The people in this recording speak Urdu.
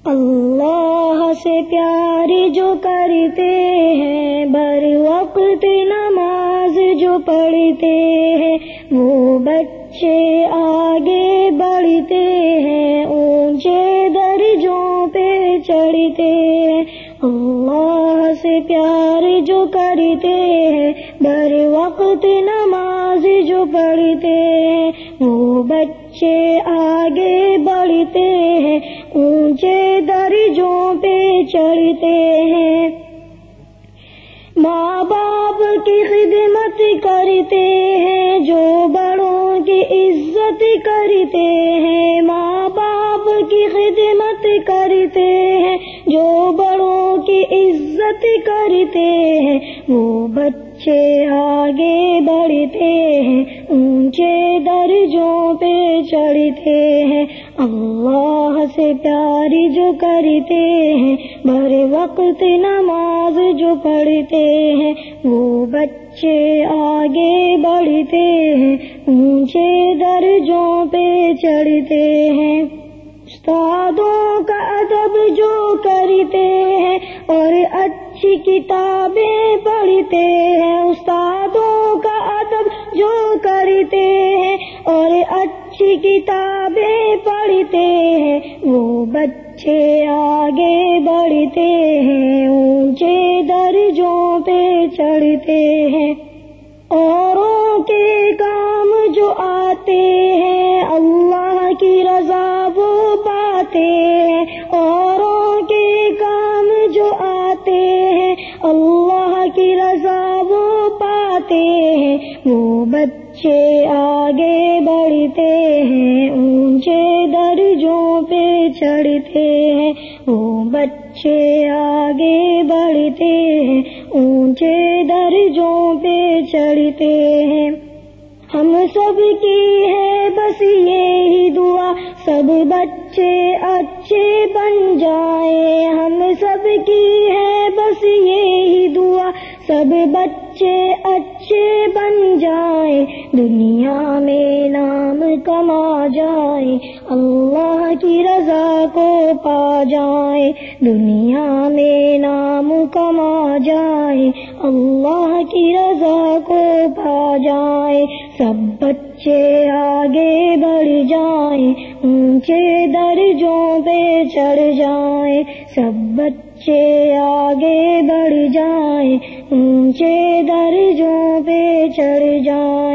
اللہ سے پیار جو کرتے ہیں، بر وقت نماز جو پڑھتے ہیں، وہ بچے آگے بڑھتے ہیں، اونچے درجوں پہ چڑھتے ہیں۔ اللہ سے پیار جو کرتے ہیں، بر وقت نماز جو پڑھتے ہیں، وہ بچے آگے بڑھتے ہیں، اونچے درجوں پہ چڑھتے ہیں۔ ماں باپ کی خدمت کرتے ہیں، جو بڑوں کی عزت کرتے ہیں، ماں باپ کی خدمت کرتے ہیں، جو بڑوں کی عزت کرتے ہیں، وہ بچے آگے بڑھتے ہیں، اونچے درجوں پہ چڑھتے ہیں۔ اللہ سے پیار جو کرتے ہیں، بر وقت نماز جو پڑھتے ہیں، وہ بچے آگے بڑھتے ہیں، اونچے درجوں پہ چڑھتے ہیں۔ استادوں کا ادب جو کرتے ہیں اور اچھی کتابیں پڑھتے ہیں، استادوں کا ادب جو کرتے ہیں اور اچھی کتابیں پڑھتے ہیں، وہ بچے آگے بڑھتے ہیں، اونچے درجوں پہ چڑھتے ہیں۔ اوروں کے کام جو آتے ہیں، اللہ کی رضا وہ پاتے ہیں، اوروں کے کام جو آتے ہیں، اللہ کی رضا وہ پاتے ہیں، وہ بچے آگے بڑھتے ہیں، اونچے درجوں پہ چڑھتے ہیں، وہ بچے آگے بڑھتے ہیں، اونچے درجوں پہ چڑھتے ہیں۔ ہم سب کی ہے بس یہی دعا، سب بچے اچھے بن جائیں، ہم سب کی ہے بس یہی دعا، سب بچے اچھے بن جائیں، دنیا میں نام کما جائیں، اللہ کی رضا کو پا جائیں، دنیا میں نام کما جائیں، اللہ کی رضا کو پا جائیں۔ سب بچے آگے بڑھ جائیں، اونچے درجوں پہ چڑھ جائیں، سب بچے آگے بڑھ جائیں، اونچے درجوں پہ چڑھ جائیں۔